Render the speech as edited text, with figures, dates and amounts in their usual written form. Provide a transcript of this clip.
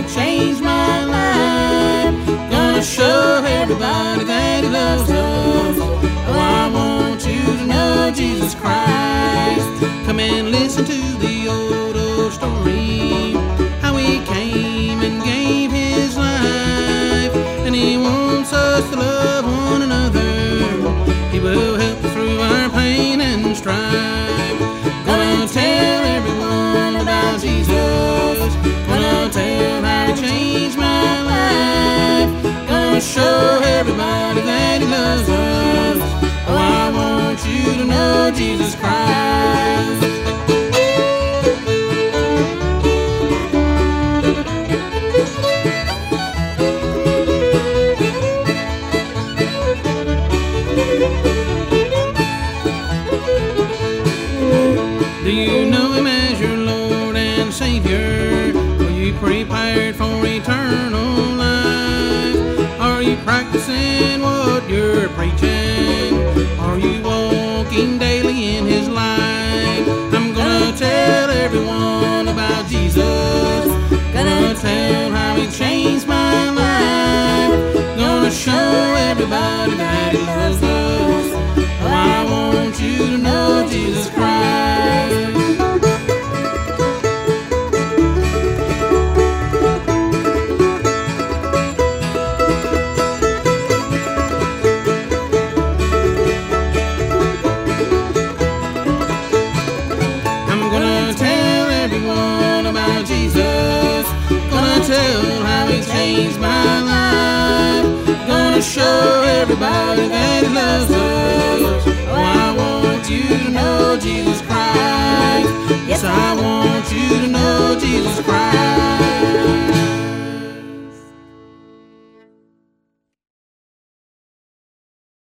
He changed my life. Gonna show everybody that He loves us. Oh, I want you to know Jesus Christ. Come and listen to the old story, how He came and gave His life. And He wants us to love one another. He will help us through our pain and strife. Gonna tell everyone about Jesus. Gonna tell how He changed my life. Gonna show everybody that He loves us. Oh, I want you to know Jesus Christ. Do you know Him as your Lord and Savior? Are you prepared for eternal life? Are you practicing what you're preaching? Are you walking daily in His light? I'm gonna tell everyone about Jesus. Gonna tell how He changed my life. Gonna show everybody that He loves us. Oh, I want you to know Jesus Christ. About Jesus, gonna tell how He changed my life. Gonna show everybody that He loves us.